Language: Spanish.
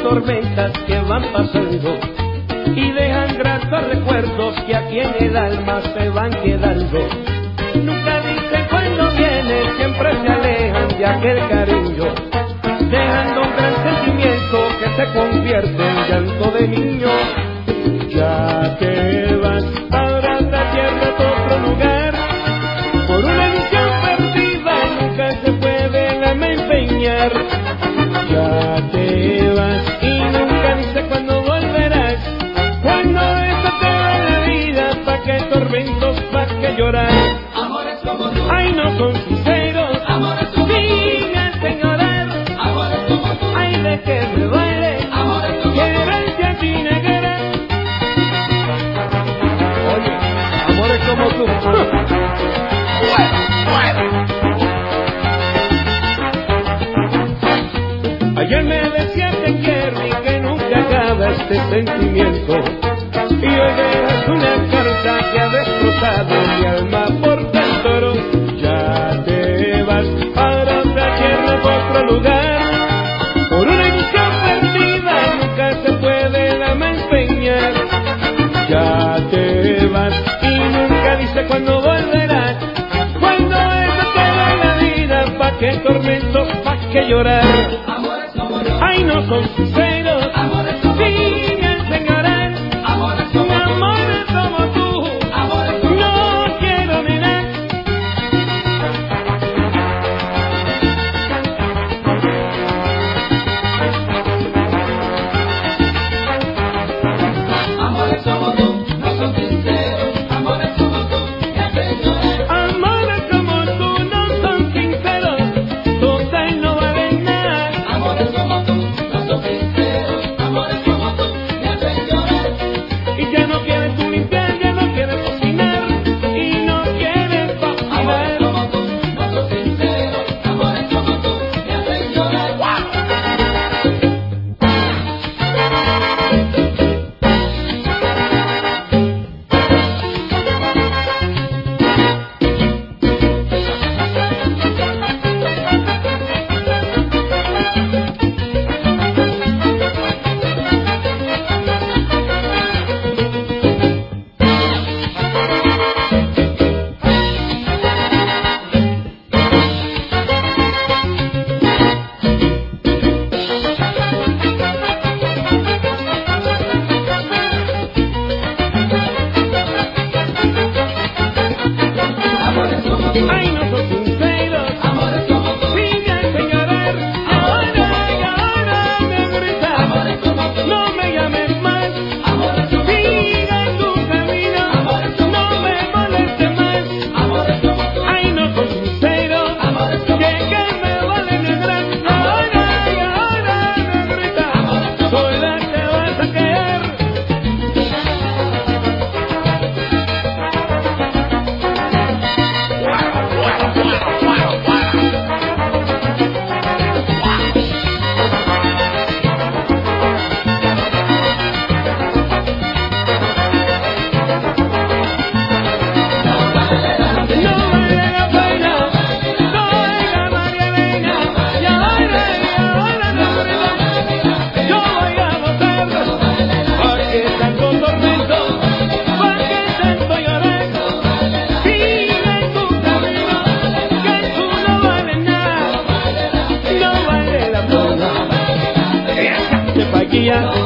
tormentas que van pasando y dejan gratos recuerdos que aquí en el alma se van quedando. Nunca dicen cuándo viene, siempre se alejan de aquel cariño, dejando un gran sentimiento que se convierte en llanto de niño. Ya te vas para otra tierra, a otro lugar, por una ilusión perdida nunca se puede la empeñar. Ya te vas y nunca dices cuándo volverás, cuando eso te da la vida, pa' qué tormentos, pa' qué llorar. Amores como tú, Ay, no son sinceros, amores como tú, sigan sin llorar. amores como tú, Ay, de que me duele amores como tú. quererte a ti, negra. Oye, amores como tú. Ayer me decía te quiero y que nunca acaba este sentimiento, y hoy dejas una carta que ha destrozado mi alma por dentro. Ya te vas para otra tierra, para otro lugar, por una ilusión perdida nunca se puede la empeñar. Ya te vas y nunca dices cuándo volverás, cuando eso te da la vida, pa' qué tormentos, pa' qué llorar. Amores como tú, Ay, no son sinceros, amores como tú, siguen sin llorar. amores como tú, Amores como tú, amores como tú. no quiero mirar. Amores como tú, no son sinceros, amores como tú, me hacen llorar. Amores como tú no son sinceros, total no valen nada. Amores como tú, no son sinceros, amores como tú, me hacen llorar. Y ya no quieres tú limpiar, ya no quieres cocinar, y no quieres Amores fascinar. como tú, no son sinceros, amores como tú, me hacen llorar. Amores como tú, Ay, no son sinceros, amores como tú, sigan sin llorar. Y ahora me gritas, amores como tú, no me llames más. amores como tú, Siga tu camino, no me molestes más. amores como tú, Ay, no son sinceros, amores como tú. que me valen negra. Y ahora me gritas, sola te vas a quedar. No vale la pena, no oiga María Elena. Y ahora negrita, yo voy a votar. ¿Por qué tanto tormento? ¿Por qué tanto llorar? Sigue tu camino, que tú no vales nada. No vale la pena. Échate pa' aquí ya.